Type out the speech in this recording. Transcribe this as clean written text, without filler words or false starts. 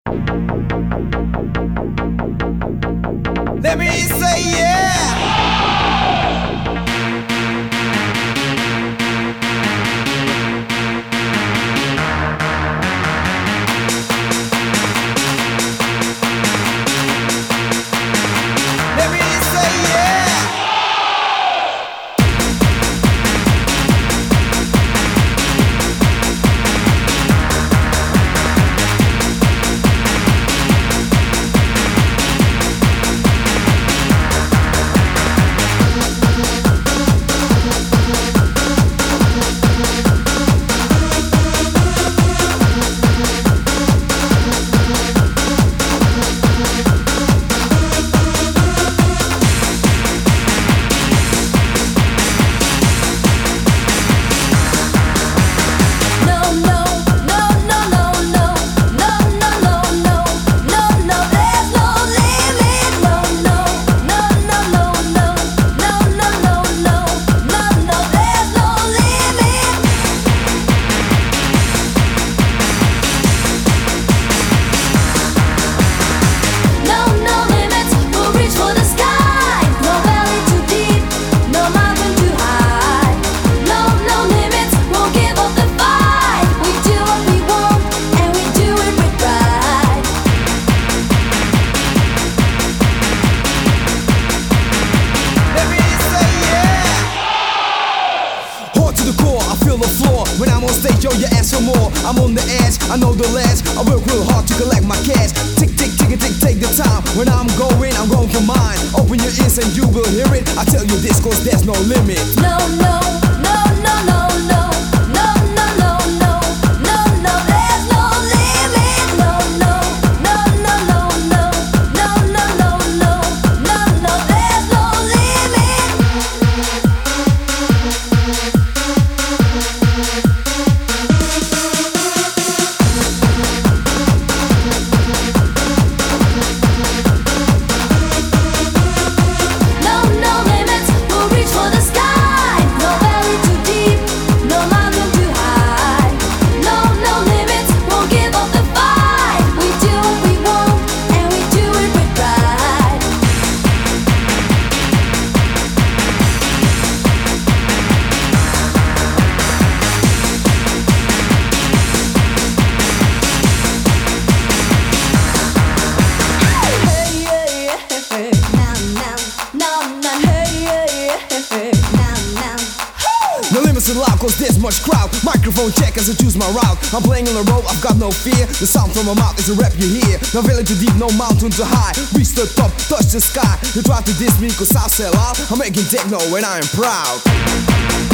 Let me say yeah. When I'm on stage, yo, you ask for more. I'm on the edge, I know the ledge. I work real hard to collect my cash. Tick, tick, tick, tick, take the time. When I'm going for mine. Open your ears and you will hear it. I tell you this cause there's no limit. No, no, no, no, no, no. No, no, no, no. No, no, there's no limit. No, no, no, no, no, no. No, no, no, no. No, no, there's no limit. No limits in loud cause there's much crowd. Microphone check as I choose my route. I'm playing on the road, I've got no fear. The sound from my mouth is a rap you hear. No valley too deep, no mountain too high. Reach the top, touch the sky. You try to diss me cause I sell out. I'm making techno and I am proud.